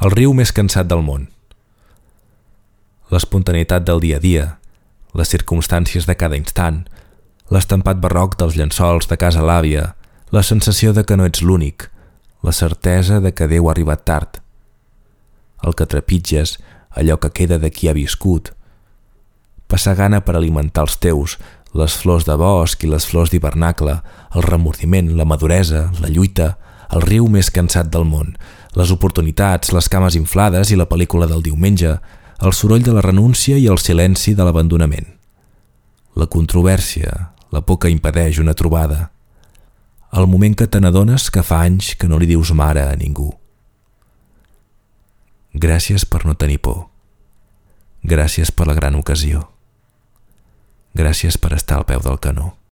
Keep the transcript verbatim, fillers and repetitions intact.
el riu més cansat del món. L'espontaneïtat del dia a dia, les circumstàncies de cada instant, l'estampat barroc dels llençols de casa l'àvia, la sensació de que no ets l'únic, la certesa de que Déu ha arribat tard. El que trepitges, allò que queda de qui ha viscut. Passar gana per alimentar els teus, les flors de bosc i les flors d'hivernacle, el remordiment, la maduresa, la lluita, el riu més cansat del món, les oportunitats, les cames inflades i la pel·lícula del diumenge, el soroll de la renúncia i el silenci de l'abandonament. La controvèrsia, la por que impedeix una trobada. El moment que te n'adones que fa anys que no li dius mare a ningú. Gràcies per no tenir por. Gràcies per la gran ocasió. Gràcies per estar al peu del canó.